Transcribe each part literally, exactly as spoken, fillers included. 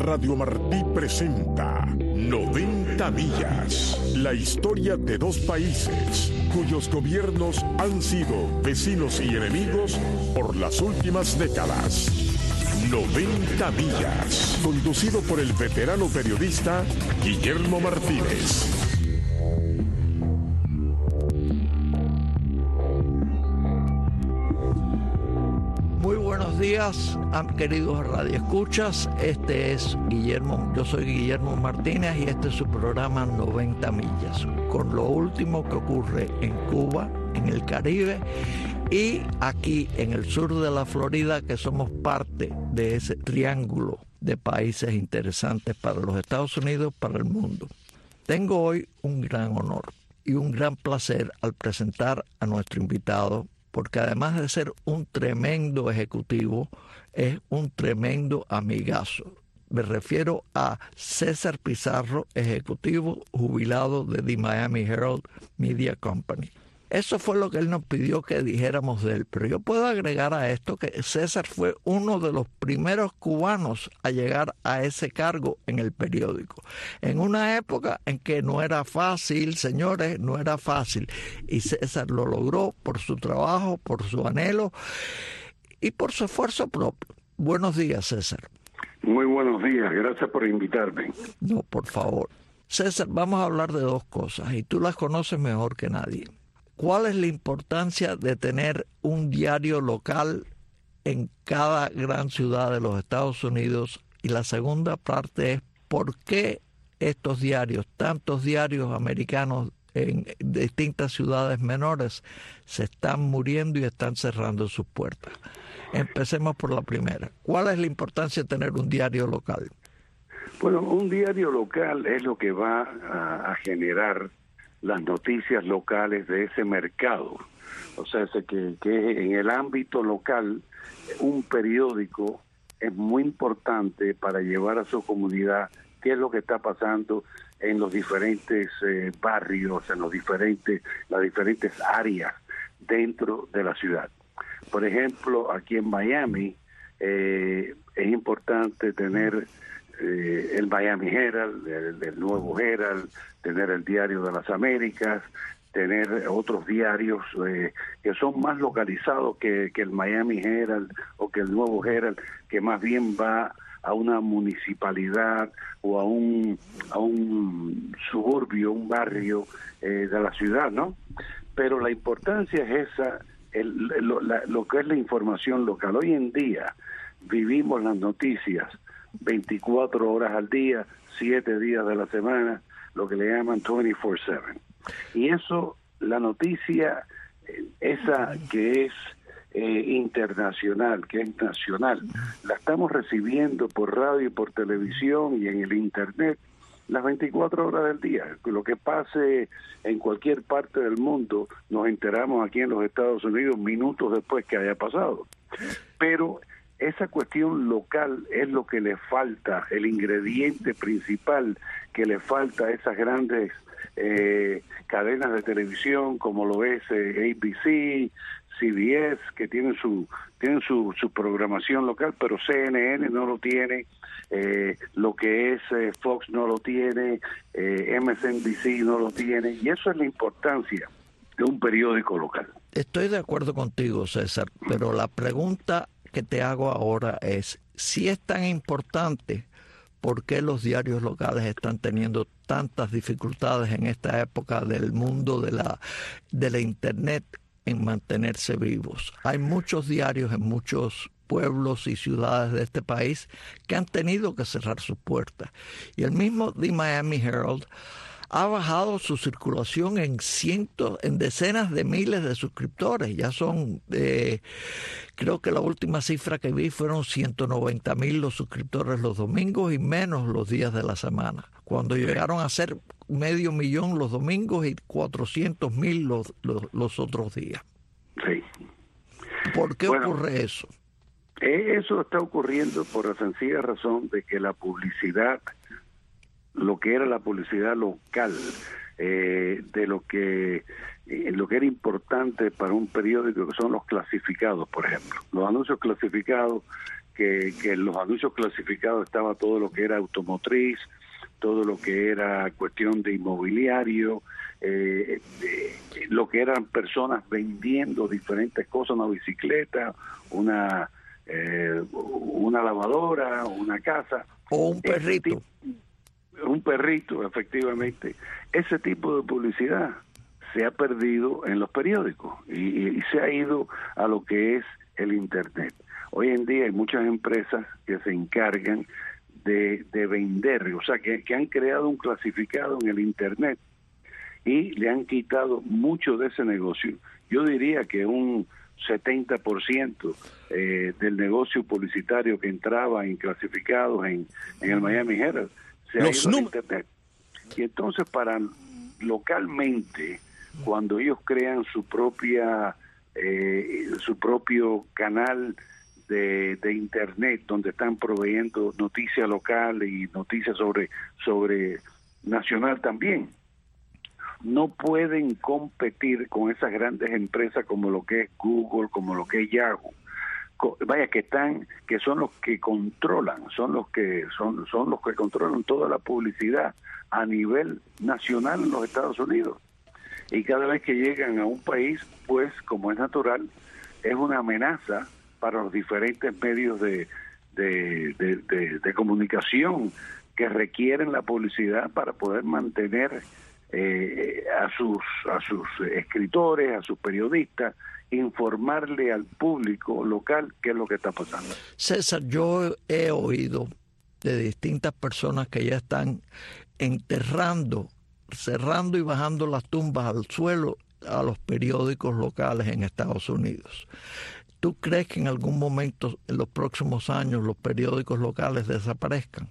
Radio Martí presenta noventa millas, la historia de dos países cuyos gobiernos han sido vecinos y enemigos por las últimas décadas. noventa millas, conducido por el veterano periodista Guillermo Martínez. Muy buenos días, queridos radioescuchas. Este es Guillermo, yo soy Guillermo Martínez y este es su programa noventa millas, con lo último que ocurre en Cuba, en el Caribe y aquí en el sur de la Florida, que somos parte de ese triángulo de países interesantes para los Estados Unidos, para el mundo. Tengo hoy un gran honor y un gran placer al presentar a nuestro invitado, porque además de ser un tremendo ejecutivo, es un tremendo amigazo. Me refiero a César Pizarro, ejecutivo jubilado de The Miami Herald Media Company. Eso fue lo que él nos pidió que dijéramos de él. Pero yo puedo agregar a esto que César fue uno de los primeros cubanos a llegar a ese cargo en el periódico. En una época en que no era fácil, señores, no era fácil. Y César lo logró por su trabajo, por su anhelo y por su esfuerzo propio. Buenos días, César. Muy buenos días, gracias por invitarme. No, por favor. César, vamos a hablar de dos cosas y tú las conoces mejor que nadie. ¿Cuál es la importancia de tener un diario local en cada gran ciudad de los Estados Unidos? Y la segunda parte es ¿por qué estos diarios, tantos diarios americanos en distintas ciudades menores, se están muriendo y están cerrando sus puertas? Empecemos por la primera. ¿Cuál es la importancia de tener un diario local? Bueno, un diario local es lo que va a, a generar las noticias locales de ese mercado. O sea, que, que en el ámbito local, un periódico es muy importante para llevar a su comunidad qué es lo que está pasando en los diferentes eh, barrios, en los diferentes, las diferentes áreas dentro de la ciudad. Por ejemplo, aquí en Miami eh, es importante tener eh, el Miami Herald, el, el Nuevo Herald, tener el Diario de las Américas, tener otros diarios eh, que son más localizados que, que el Miami Herald o que el Nuevo Herald, que más bien va a una municipalidad o a un a un suburbio, un barrio eh, de la ciudad, ¿no? Pero la importancia es esa, el, lo, la, lo que es la información local. Hoy en día vivimos las noticias veinticuatro horas al día, siete días de la semana, lo que le llaman veinticuatro siete. Y eso, la noticia, esa que es eh, internacional, que es nacional, la estamos recibiendo por radio y por televisión y en el internet las veinticuatro horas del día. Lo que pase en cualquier parte del mundo, nos enteramos aquí en los Estados Unidos minutos después que haya pasado. Pero esa cuestión local es lo que le falta, el ingrediente principal que le falta a esas grandes eh, cadenas de televisión, como lo es eh, A B C, C B S, que tienen su tienen su, su programación local, pero C N N no lo tiene, eh, lo que es eh, Fox no lo tiene, eh, M S N B C no lo tiene, y eso es la importancia de un periódico local. Estoy de acuerdo contigo, César, pero la pregunta que te hago ahora es, si es tan importante, ¿por qué los diarios locales están teniendo tantas dificultades en esta época del mundo de la, de la Internet en mantenerse vivos? Hay muchos diarios en muchos pueblos y ciudades de este país que han tenido que cerrar sus puertas. Y el mismo The Miami Herald ha bajado su circulación en cientos, en decenas de miles de suscriptores. Ya son, eh, creo que la última cifra que vi fueron ciento noventa mil los suscriptores los domingos y menos los días de la semana, cuando llegaron a ser medio millón los domingos y cuatrocientos mil los, los, los otros días. Sí. ¿Por qué bueno, ocurre eso? Eso está ocurriendo por la sencilla razón de que la publicidad, lo que era la publicidad local, eh, de lo que eh, lo que era importante para un periódico, que son los clasificados, por ejemplo. Los anuncios clasificados que, que en los anuncios clasificados estaba todo lo que era automotriz, todo lo que era cuestión de inmobiliario, eh, eh, lo que eran personas vendiendo diferentes cosas, una bicicleta, una eh, una lavadora, una casa. O un perrito. Un perrito, efectivamente. Ese tipo de publicidad se ha perdido en los periódicos y, y se ha ido a lo que es el Internet. Hoy en día hay muchas empresas que se encargan de, de vender, o sea, que, que han creado un clasificado en el Internet y le han quitado mucho de ese negocio. Yo diría que un setenta por ciento eh, del negocio publicitario que entraba en clasificados en, en el Miami Herald se ha ido a Internet. Y entonces para localmente, cuando ellos crean su propia eh, su propio canal de, de Internet, donde están proveyendo noticias locales y noticias sobre sobre nacional también, no pueden competir con esas grandes empresas como lo que es Google, como lo que es Yahoo. Vaya, que están, que son los que controlan, son los que son son los que controlan toda la publicidad a nivel nacional en los Estados Unidos. Y cada vez que llegan a un país, pues, como es natural, es una amenaza para los diferentes medios de de, de, de, de comunicación que requieren la publicidad para poder mantener Eh, a sus a sus escritores, a sus periodistas, informarle al público local qué es lo que está pasando. César, yo he oído de distintas personas que ya están enterrando, cerrando y bajando las tumbas al suelo a los periódicos locales en Estados Unidos. ¿Tú crees que en algún momento en los próximos años los periódicos locales desaparezcan?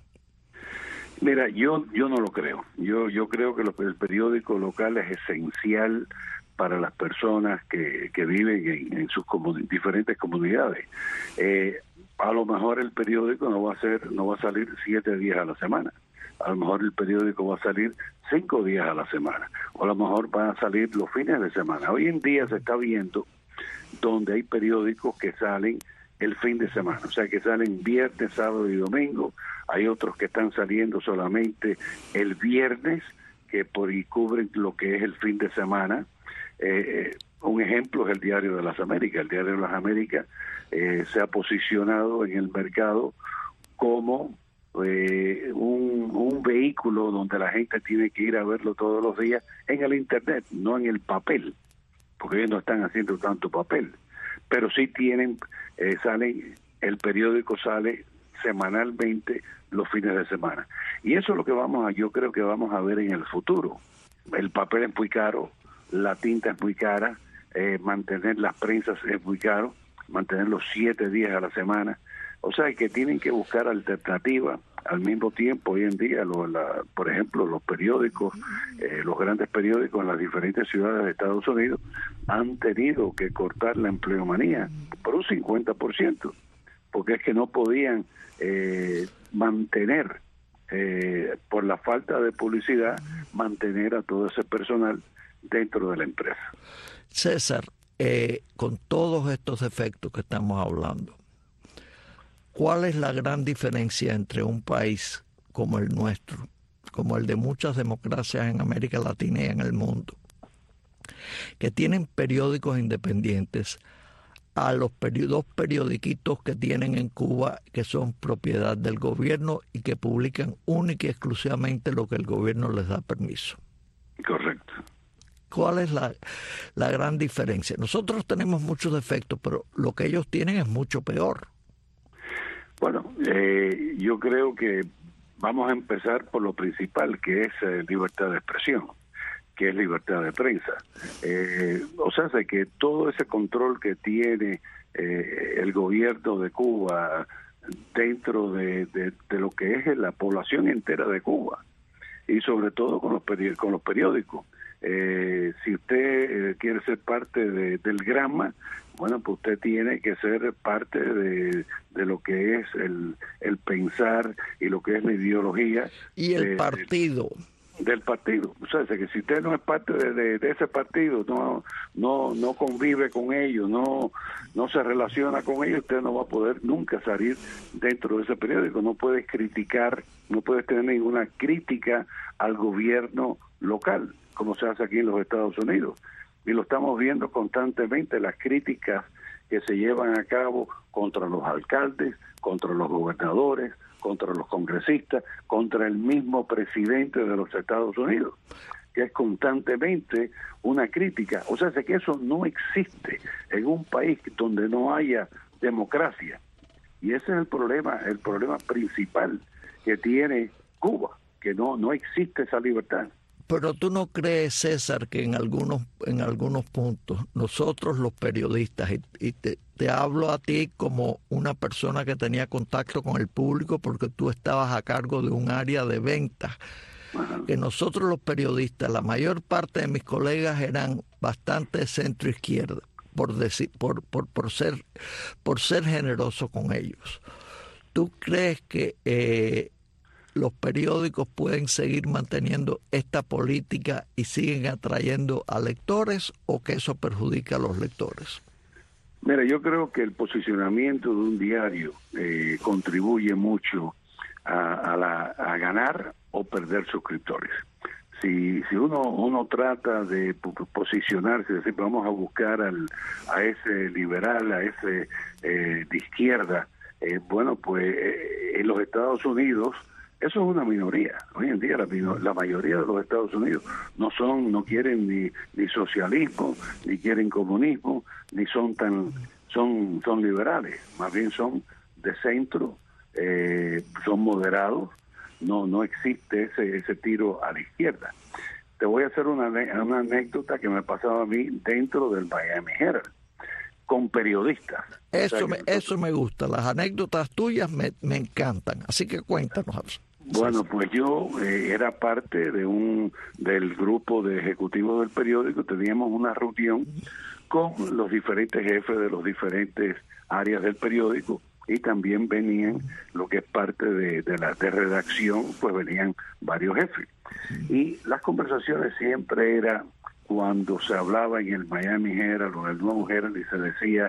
Mira, yo yo no lo creo. Yo yo creo que los, el periódico local es esencial para las personas que, que viven en, en sus comuni- diferentes comunidades. Eh, a lo mejor el periódico no va a ser no va a salir siete días a la semana. A lo mejor el periódico va a salir cinco días a la semana. O a lo mejor van a salir los fines de semana. Hoy en día se está viendo donde hay periódicos que salen el fin de semana, o sea, que salen viernes, sábado y domingo. Hay otros que están saliendo solamente el viernes, que por y cubren lo que es el fin de semana. Eh, un ejemplo es el Diario de las Américas. El Diario de las Américas eh, se ha posicionado en el mercado como eh, un, un vehículo donde la gente tiene que ir a verlo todos los días en el Internet, no en el papel, porque ellos no están haciendo tanto papel. Pero sí tienen, eh, salen, el periódico sale semanalmente los fines de semana. Y eso es lo que vamos a, yo creo que vamos a ver en el futuro. El papel es muy caro, la tinta es muy cara, eh, mantener las prensas es muy caro, mantener los siete días a la semana. O sea, que tienen que buscar alternativas. Al mismo tiempo, hoy en día, lo, la, por ejemplo, los periódicos, eh, los grandes periódicos en las diferentes ciudades de Estados Unidos han tenido que cortar la empleomanía por un cincuenta por ciento, porque es que no podían eh, mantener, eh, por la falta de publicidad, mantener a todo ese personal dentro de la empresa. César, eh, con todos estos efectos que estamos hablando, ¿cuál es la gran diferencia entre un país como el nuestro, como el de muchas democracias en América Latina y en el mundo, que tienen periódicos independientes, a los peri- dos periodiquitos que tienen en Cuba, que son propiedad del gobierno y que publican única y exclusivamente lo que el gobierno les da permiso? Correcto. ¿Cuál es la, la gran diferencia? Nosotros tenemos muchos defectos, pero lo que ellos tienen es mucho peor. Bueno, eh, yo creo que vamos a empezar por lo principal, que es eh, libertad de expresión, que es libertad de prensa. Eh, o sea, sé que todo ese control que tiene eh, el gobierno de Cuba dentro de, de, de lo que es la población entera de Cuba, y sobre todo con los, peri- con los periódicos. Eh, si usted eh, quiere ser parte de, del Granma, bueno, pues usted tiene que ser parte de, de lo que es el, el pensar y lo que es la ideología. Y el de, partido. del partido. O sea, que si usted no es parte de, de, de ese partido, no no no convive con ellos, no no se relaciona con ellos, usted no va a poder nunca salir dentro de ese periódico. No puedes criticar, no puedes tener ninguna crítica al gobierno local, como se hace aquí en los Estados Unidos. Y lo estamos viendo constantemente, las críticas que se llevan a cabo contra los alcaldes, contra los gobernadores, contra los congresistas, contra el mismo presidente de los Estados Unidos, que es constantemente una crítica. O sea, que eso no existe en un país donde no haya democracia. Y ese es el problema, el problema principal que tiene Cuba, que no, no existe esa libertad. Pero tú no crees, César, que en algunos en algunos puntos nosotros los periodistas, y, y te, te hablo a ti como una persona que tenía contacto con el público porque tú estabas a cargo de un área de ventas, uh-huh. que nosotros los periodistas, la mayor parte de mis colegas eran bastante centro izquierda, por decir, por, por, por ser por ser generoso con ellos. ¿Tú crees que eh, los periódicos pueden seguir manteniendo esta política y siguen atrayendo a lectores, o que eso perjudica a los lectores? Mira, yo creo que el posicionamiento de un diario eh, contribuye mucho a, a, la, a ganar o perder suscriptores. Si si uno uno trata de posicionarse, decir, vamos a buscar al, a ese liberal, a ese eh, de izquierda, eh, bueno, pues eh, en los Estados Unidos eso es una minoría. Hoy en día la, la mayoría de los Estados Unidos no son, no quieren ni, ni socialismo, ni quieren comunismo, ni son tan son son liberales. Más bien son de centro, eh, son moderados. No no existe ese ese tiro a la izquierda. Te voy a hacer una, una anécdota que me pasaba a mí dentro del Miami Herald con periodistas. Eso, o sea, me, que... eso me gusta, las anécdotas tuyas me, me encantan, así que cuéntanos. Bueno, pues yo eh, era parte de un del grupo de ejecutivos del periódico. Teníamos una reunión con los diferentes jefes de los diferentes áreas del periódico, y también venían lo que es parte de, de la de redacción, pues venían varios jefes. Y las conversaciones siempre eran cuando se hablaba en el Miami Herald o el Nuevo Herald y se decía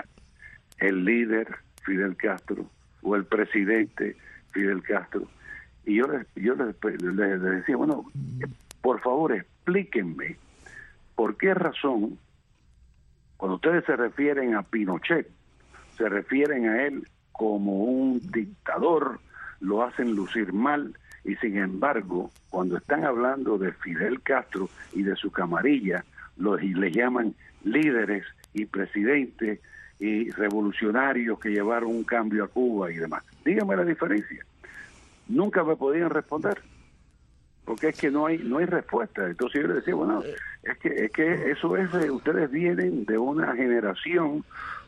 el líder Fidel Castro o el presidente Fidel Castro. Y yo les, yo les, les, les decía, bueno, por favor explíquenme por qué razón cuando ustedes se refieren a Pinochet, se refieren a él como un dictador, lo hacen lucir mal, y sin embargo, cuando están hablando de Fidel Castro y de su camarilla, los y le llaman líderes y presidentes y revolucionarios que llevaron un cambio a Cuba y demás. Díganme la diferencia. Nunca me podían responder, porque es que no hay no hay respuesta. Entonces yo les decía, bueno, es que es que eso es, ustedes vienen de una generación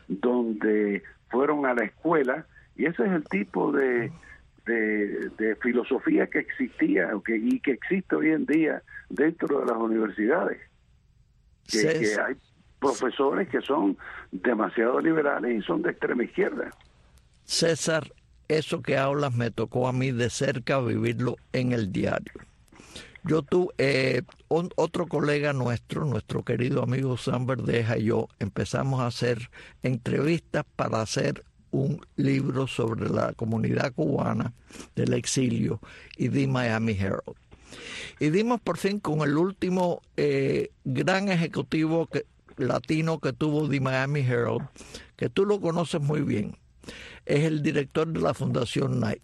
donde fueron a la escuela, y ese es el tipo de de, de filosofía que existía que, y que existe hoy en día dentro de las universidades, que, que hay profesores que son demasiado liberales y son de extrema izquierda. César, eso que hablas me tocó a mí de cerca vivirlo en el diario. Yo tuve, eh, un, otro colega nuestro, nuestro querido amigo Sam Verdeja y yo, empezamos a hacer entrevistas para hacer un libro sobre la comunidad cubana del exilio y The Miami Herald. Y dimos por fin con el último eh, gran ejecutivo que, latino que tuvo The Miami Herald, que tú lo conoces muy bien. Es el director de la Fundación Knight.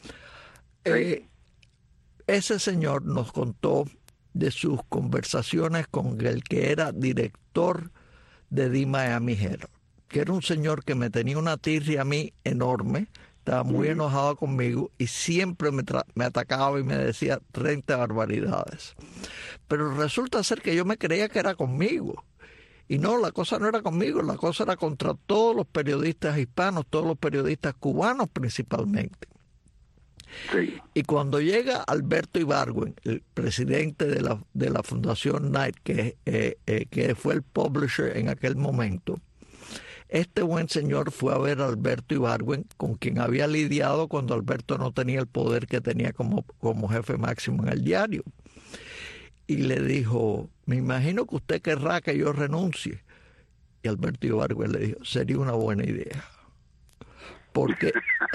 Eh, ese señor nos contó de sus conversaciones con el que era director de The Miami Herald, que era un señor que me tenía una tirria a mí enorme, estaba muy enojado conmigo y siempre me, me atacaba y me decía treinta barbaridades. Pero resulta ser que yo me creía que era conmigo. Y no, la cosa no era conmigo, la cosa era contra todos los periodistas hispanos, todos los periodistas cubanos principalmente. Sí. Y cuando llega Alberto Ibargüen, el presidente de la, de la Fundación Knight, que, eh, eh, que fue el publisher en aquel momento, este buen señor fue a ver a Alberto Ibargüen, con quien había lidiado cuando Alberto no tenía el poder que tenía como, como jefe máximo en el diario. y le dijo, me imagino que usted querrá que yo renuncie. Y Alberto Ibargüen le dijo, sería una buena idea. Porque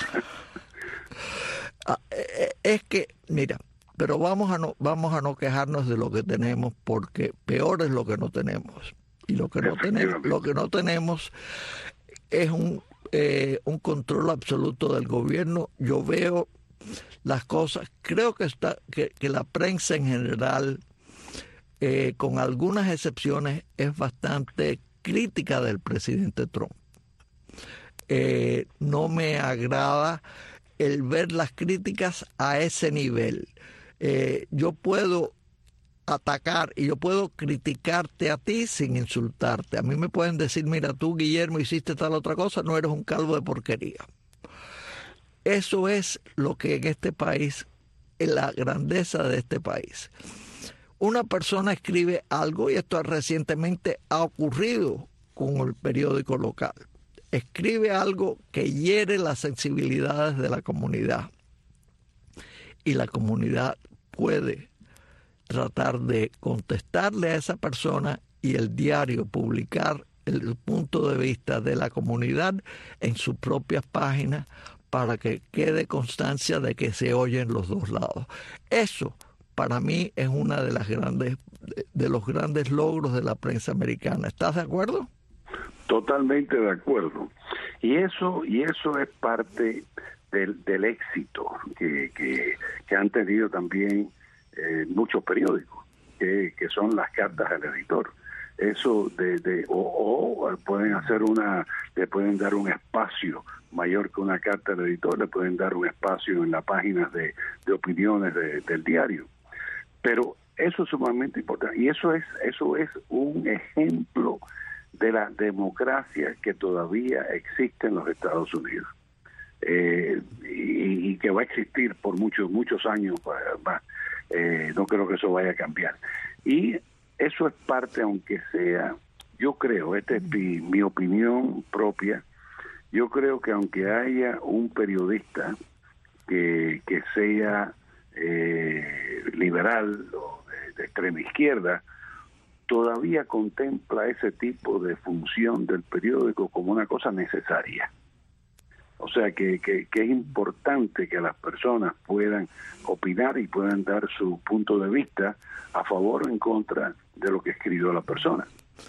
es que, mira, pero vamos a no, vamos a no quejarnos de lo que tenemos, porque peor es lo que no tenemos. Y lo que no tenemos, lo que no tenemos es un, eh, un control absoluto del gobierno. Yo veo las cosas, creo que está, que, que la prensa en general, eh, con algunas excepciones, es bastante crítica del presidente Trump. Eh, no me agrada el ver las críticas a ese nivel. Eh, yo puedo atacar y yo puedo criticarte a ti sin insultarte. A mí me pueden decir, mira, tú, Guillermo, hiciste tal otra cosa, no eres un calvo de porquería. Eso es lo que en este país, en la grandeza de este país. Una persona escribe algo, y esto recientemente ha ocurrido con el periódico local. Escribe algo que hiere las sensibilidades de la comunidad. Y la comunidad puede tratar de contestarle a esa persona y el diario publicar el punto de vista de la comunidad en sus propias páginas para que quede constancia de que se oyen los dos lados. Eso, para mí, es una de las grandes, de los grandes logros de la prensa americana. ¿Estás de acuerdo? Totalmente de acuerdo. Y eso, y eso es parte del, del éxito que, que, que han tenido también eh, muchos periódicos, que, que son las cartas al editor. Eso de, de o, o pueden hacer una, le pueden dar un espacio mayor que una carta al editor, le pueden dar un espacio en las páginas de, de opiniones de, del diario. Pero eso es sumamente importante, y eso es, eso es un ejemplo de la democracia que todavía existe en los Estados Unidos, eh, y, y que va a existir por muchos, muchos años más. Eh, no creo que eso vaya a cambiar. Y eso es parte, aunque sea, yo creo, esta es mi, mi opinión propia, yo creo que aunque haya un periodista que, que sea eh, liberal o de, de extrema izquierda, todavía contempla ese tipo de función del periódico como una cosa necesaria. O sea, que, que, que es importante que las personas puedan opinar y puedan dar su punto de vista a favor o en contra de lo que escribió la persona.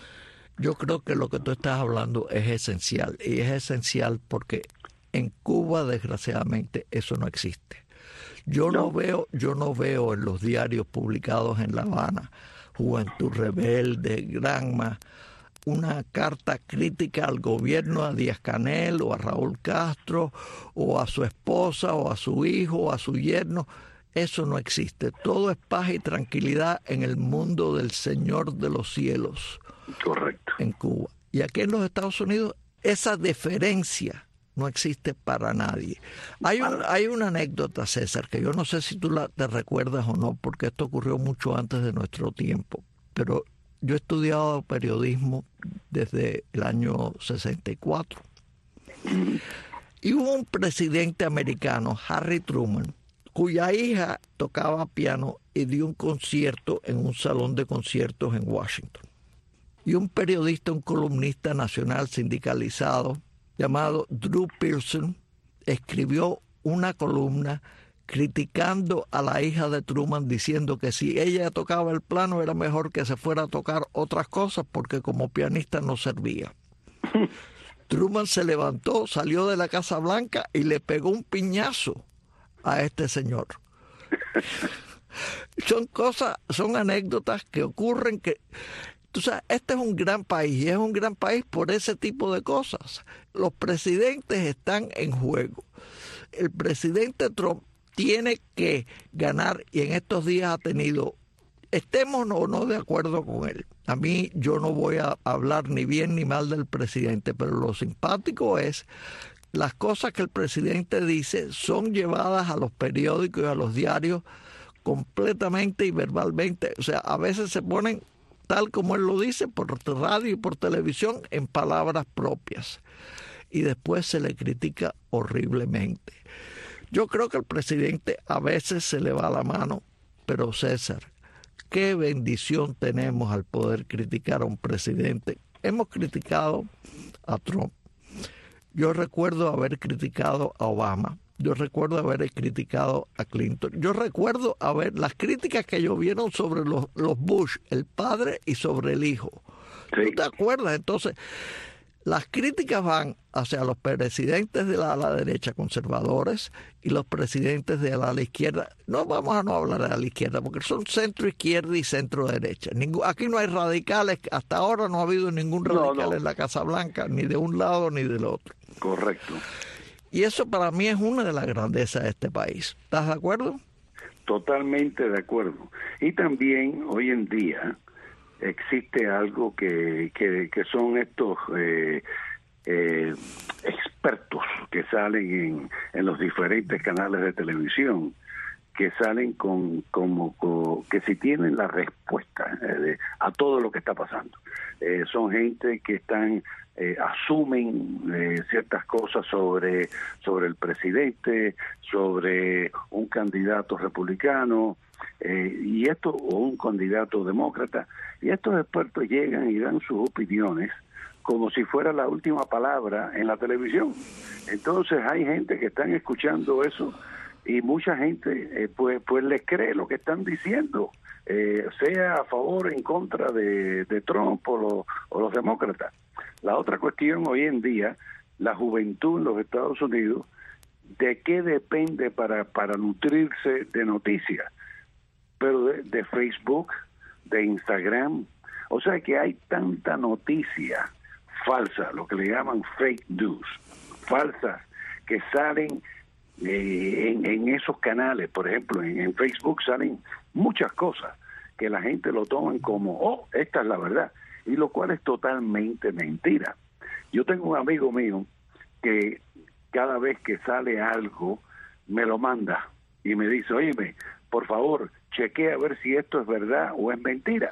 Yo creo que lo que tú estás hablando es esencial, y es esencial porque en Cuba, desgraciadamente, eso no existe. Yo no, no veo, yo no veo en los diarios publicados en La Habana, Juventud Rebelde, Granma, una carta crítica al gobierno, a Díaz-Canel o a Raúl Castro o a su esposa o a su hijo o a su yerno. Eso no existe. Todo es paz y tranquilidad en el mundo del Señor de los cielos. Correcto. En Cuba. Y aquí en los Estados Unidos esa deferencia no existe para nadie. Hay, un, hay una anécdota, César, que yo no sé si tú la, te recuerdas o no, porque esto ocurrió mucho antes de nuestro tiempo, pero yo he estudiado periodismo desde el año sesenta y cuatro. Y hubo un presidente americano, Harry Truman, cuya hija tocaba piano y dio un concierto en un salón de conciertos en Washington. Y un periodista, un columnista nacional sindicalizado llamado Drew Pearson escribió una columna criticando a la hija de Truman, diciendo que si ella tocaba el piano era mejor que se fuera a tocar otras cosas porque como pianista no servía. Truman se levantó, salió de la Casa Blanca y le pegó un piñazo a este señor. Son cosas, son anécdotas que ocurren que... Tú sabes, este es un gran país, y es un gran país por ese tipo de cosas. Los presidentes están en juego. El presidente Trump tiene que ganar, y en estos días ha tenido, estemos o no de acuerdo con él. A mí, yo no voy a hablar ni bien ni mal del presidente, pero lo simpático es las cosas que el presidente dice son llevadas a los periódicos y a los diarios completamente y verbalmente. O sea, a veces se ponen tal como él lo dice, por radio y por televisión, en palabras propias. Y después se le critica horriblemente. Yo creo que el presidente a veces se le va la mano, pero César, qué bendición tenemos al poder criticar a un presidente. Hemos criticado a Trump. Yo recuerdo haber criticado a Obama. Yo recuerdo haber criticado a Clinton. Yo recuerdo haber las críticas que llovieron sobre los, los Bush, el padre y sobre el hijo. Sí. ¿Tú te acuerdas? Entonces, las críticas van hacia los presidentes de la ala derecha conservadores y los presidentes de la ala izquierda. No vamos a no hablar de la izquierda porque son centro izquierda y centro derecha. Ningún, aquí no hay radicales. Hasta ahora no ha habido ningún radical no, no. en la Casa Blanca, ni de un lado ni del otro. Correcto. Y eso para mí es una de las grandezas de este país. ¿Estás de acuerdo? Totalmente de acuerdo. Y también hoy en día existe algo que, que, que son estos eh, eh, expertos que salen en, en los diferentes canales de televisión, que salen con como, con, que si tienen la respuesta eh, de, a todo lo que está pasando. Eh, son gente que están eh, asumen eh, ciertas cosas sobre sobre el presidente, sobre un candidato republicano eh, y esto o un candidato demócrata, y estos expertos llegan y dan sus opiniones como si fuera la última palabra en la televisión. Entonces hay gente que están escuchando eso y mucha gente eh, pues pues les cree lo que están diciendo, eh, sea a favor o en contra de, de Trump o, lo, o los demócratas. La otra cuestión hoy en día, la juventud en los Estados Unidos, ¿de qué depende para, para nutrirse de noticias? Pero de, de Facebook, de Instagram. O sea que hay tanta noticia falsa, lo que le llaman fake news, falsas, que salen eh, en, en esos canales. Por ejemplo, en, en Facebook salen muchas cosas que la gente lo toman como, oh, esta es la verdad, y lo cual es totalmente mentira. Yo tengo un amigo mío que cada vez que sale algo me lo manda y me dice, óyeme, por favor, chequea a ver si esto es verdad o es mentira.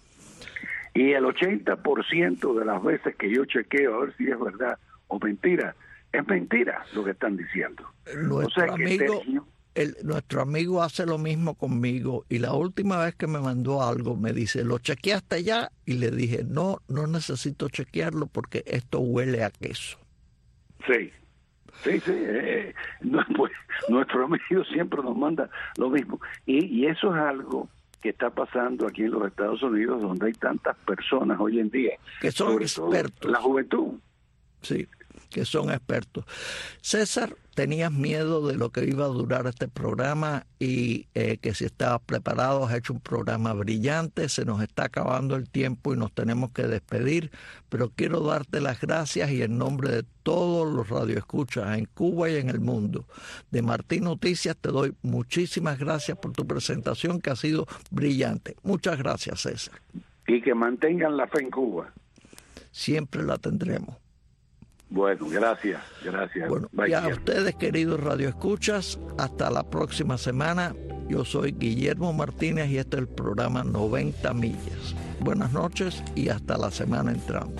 Y el ochenta por ciento de las veces que yo chequeo a ver si es verdad o mentira, es mentira lo que están diciendo. Nuestro o sea, amigo, que el, nuestro amigo hace lo mismo conmigo, y la última vez que me mandó algo me dice, ¿lo chequeaste ya? Y le dije, no, no necesito chequearlo porque esto huele a queso. Sí, sí, sí. Eh, no, pues, nuestro amigo siempre nos manda lo mismo. Y, y eso es algo que está pasando aquí en los Estados Unidos, donde hay tantas personas hoy en día. Que son expertos. La juventud. Sí, que son expertos. César, tenías miedo de lo que iba a durar este programa y eh, que si estabas preparado, has hecho un programa brillante, se nos está acabando el tiempo y nos tenemos que despedir, pero quiero darte las gracias y en nombre de todos los radioescuchas en Cuba y en el mundo, de Martín Noticias, te doy muchísimas gracias por tu presentación que ha sido brillante. Muchas gracias, César. Y que mantengan la fe en Cuba. Siempre la tendremos. Bueno, gracias, gracias. Bueno, y a ustedes, queridos radioescuchas, hasta la próxima semana. Yo soy Guillermo Martínez y este es el programa noventa millas. Buenas noches y hasta la semana entrante.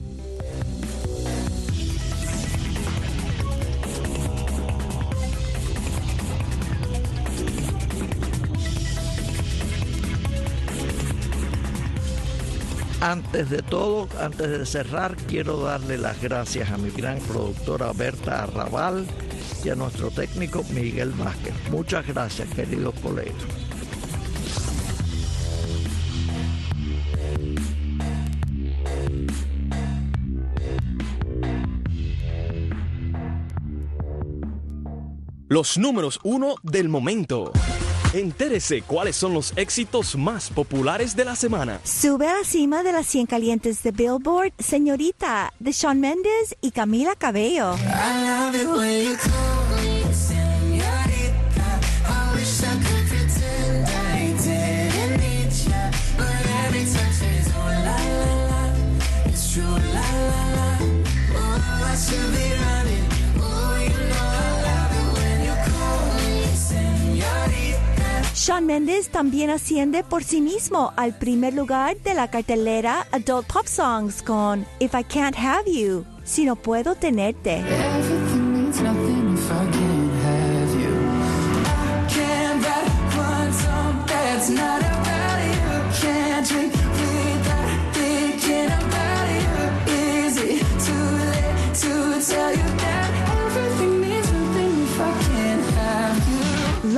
Antes de todo, antes de cerrar, quiero darle las gracias a mi gran productora Berta Arrabal y a nuestro técnico Miguel Vázquez. Muchas gracias, queridos colegas. Los números uno del momento. Entérese cuáles son los éxitos más populares de la semana. Sube a la cima de las cien calientes de Billboard, Señorita, de Shawn Mendes y Camila Cabello. Shawn Mendes también asciende por sí mismo al primer lugar de la cartelera Adult Pop Songs con If I Can't Have You, Si No Puedo Tenerte. Everything means nothing if I can't have you. I can't write one song that's not about you.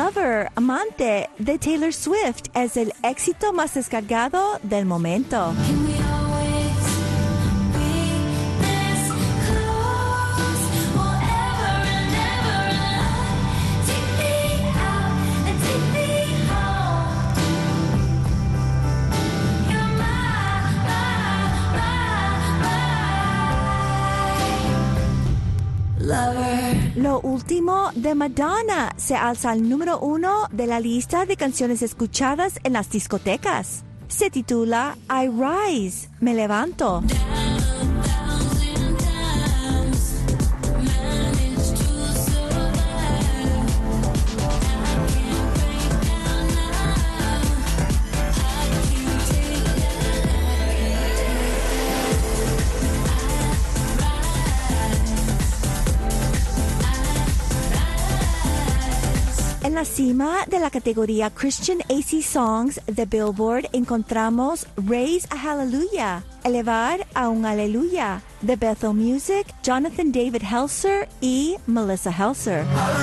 Lover, Amante de Taylor Swift es el éxito más descargado del momento. Lo último de Madonna se alza al número uno de la lista de canciones escuchadas en las discotecas. Se titula I Rise, Me Levanto. En la cima de la categoría Christian A C Songs de Billboard encontramos Raise a Hallelujah, Elevar a un Aleluya, de Bethel Music, Jonathan David Helser y Melissa Helser.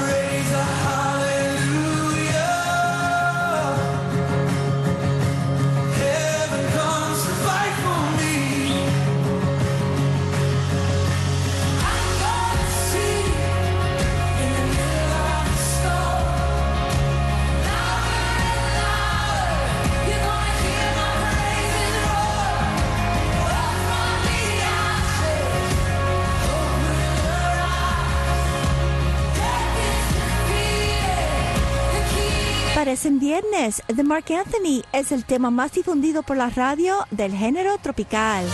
Parecen viernes de Mark Anthony es el tema más difundido por la radio del género tropical.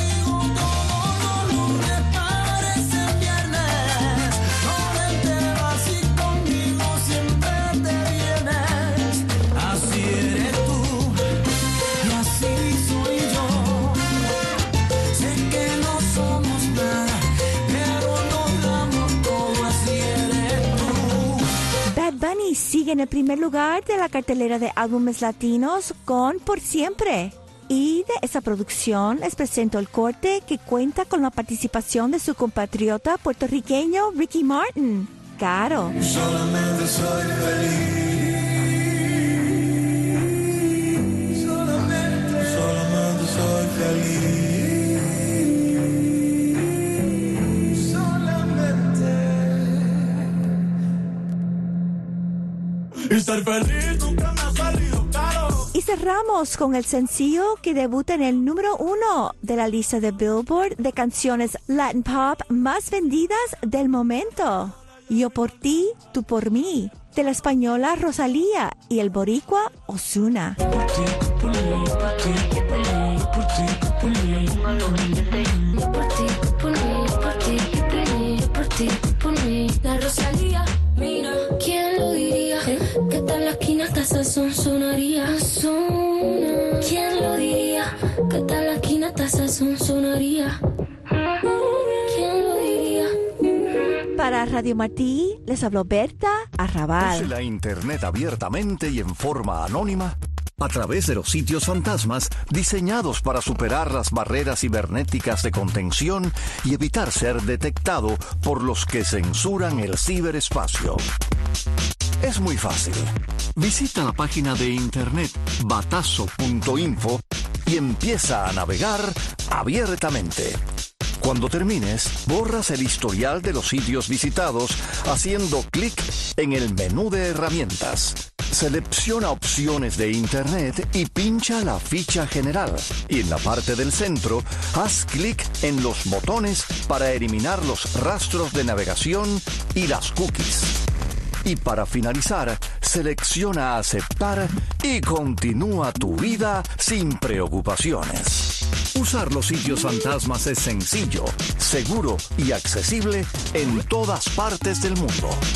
Bunny sigue en el primer lugar de la cartelera de álbumes latinos con Por Siempre. Y de esa producción les presento el corte que cuenta con la participación de su compatriota puertorriqueño Ricky Martin. Caro. Solamente soy feliz. Solamente, solamente soy feliz. Estar feliz nunca me ha salido caro. Y cerramos con el sencillo que debuta en el número uno de la lista de Billboard de canciones Latin Pop más vendidas del momento. Yo por ti, tú por mí, de la española Rosalía y el boricua Ozuna. Por ti, por mí, por ti, por mí, por ti, por mí, por ti, por mí, por ti, por mí, por ti, por mí. La Rosalía, mira, ¿quién lo diría? Que tal la esquina hasta sazón sonaría. Sona. ¿Quién lo diría? Que tal la esquina hasta sazón sonaría. ¿Quién lo diría? Para Radio Martí, les habló Berta Arrabal. Use la internet abiertamente y en forma anónima a través de los sitios fantasmas diseñados para superar las barreras cibernéticas de contención y evitar ser detectado por los que censuran el ciberespacio. Es muy fácil. Visita la página de internet batazo punto info y empieza a navegar abiertamente. Cuando termines, borras el historial de los sitios visitados haciendo clic en el menú de herramientas. Selecciona opciones de Internet y pincha la ficha general. Y en la parte del centro, haz clic en los botones para eliminar los rastros de navegación y las cookies. Y para finalizar, selecciona aceptar y continúa tu vida sin preocupaciones. Usar los sitios fantasmas es sencillo, seguro y accesible en todas partes del mundo.